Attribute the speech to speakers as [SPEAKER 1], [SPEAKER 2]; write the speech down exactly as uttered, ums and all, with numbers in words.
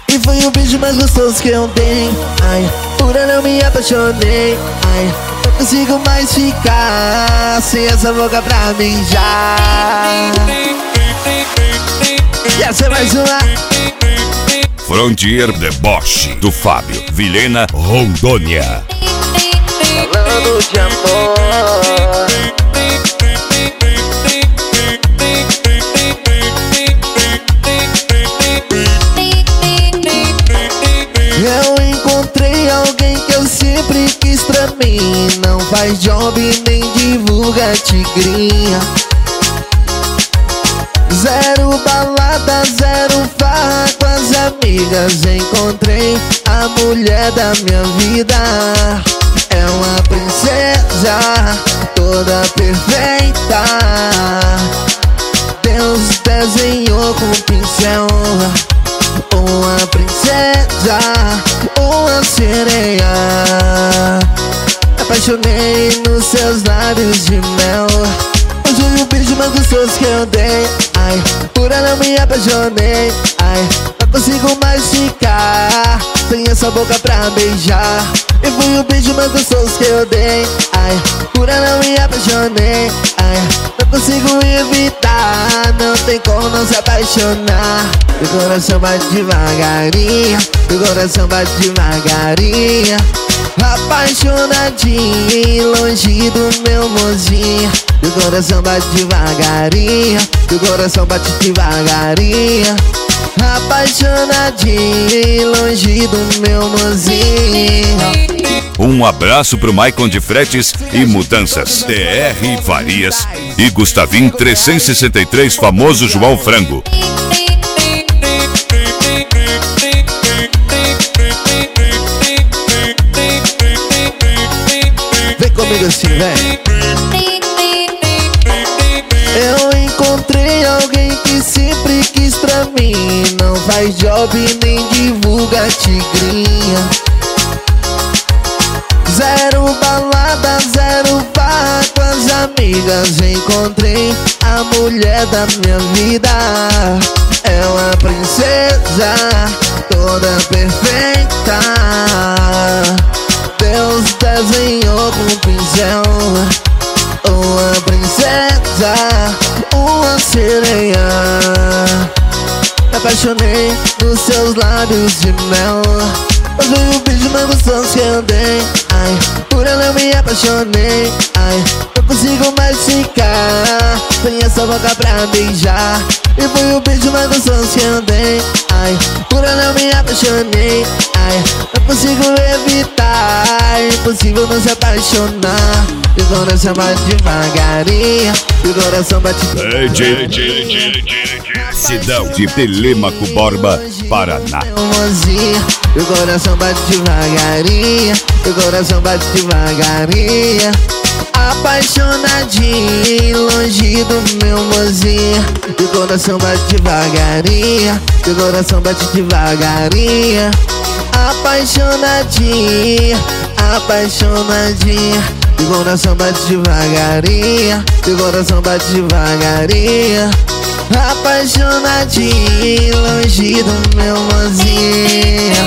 [SPEAKER 1] E foi o beijo mais gostoso que eu dei. Ai, por ela eu me apaixonei. Ai, não consigo mais ficar sem essa boca pra beijar. E essa é mais uma.
[SPEAKER 2] Frontier Deboche, do Fábio Vilhena, Rondônia.
[SPEAKER 1] Falando de amor. Eu encontrei alguém que eu sempre quis pra mim. Não faz job nem divulga tigrinha. Zero balada, zero farra com as amigas. Encontrei a mulher da minha vida. É uma princesa, toda perfeita. Deus desenhou com um pincel uma princesa, uma sereia. Me apaixonei nos seus lábios de mel. Hoje foi o beijo mais gostoso que eu dei. Ai, por ela eu me apaixonei. Ai, não consigo mais ficar sem essa boca pra beijar. E foi o beijo mais gostoso que eu dei. Ai, por ela eu me apaixonei. Ai, não consigo evitar. Não tem como não se apaixonar. Meu coração bate devagarinho, meu coração bate devagarinho. Apaixonadinho, longe do meu mozinho. Meu coração bate devagarinho, meu coração bate devagarinho. Apaixonadinho, longe do meu mozinho.
[SPEAKER 2] Um abraço pro Maicon de Fretes e Mudanças, T R Farias e Gustavim trezentos e sessenta e três, famoso João Frango.
[SPEAKER 1] Vem comigo assim, vem. Eu encontrei alguém que sempre quis pra mim. Não faz job nem divulga tigrinha. Zero balada, zero farra com as amigas. Encontrei a mulher da minha vida. É uma princesa, toda perfeita. Deus desenhou com um pincel uma princesa, uma sereia. Me apaixonei nos seus lábios de mel. Mas foi o beijo mais gostoso que eu dei. Ai, por ela eu me apaixonei. Ai, não consigo mais ficar sem essa boca pra beijar. E foi o beijo mais gostoso que eu dei. Ai, por ela eu me apaixonei. Ai, não consigo evitar. Impossível não se apaixonar. E o coração bate devagarinho, e o coração bate devagarinho.
[SPEAKER 2] Cidão de Telêmaco Borba, Paraná.
[SPEAKER 1] E o coração bate devagarinho, e o coração bate devagarinho. Apaixonadinho, longe do meu mozinho. E o coração bate devagarinho, e o coração bate devagarinho. Apaixonadinho, apaixonadinho. E o coração bate devagarinho, e o coração bate devagarinho. Apaixonadinho, longe do meu mozinho.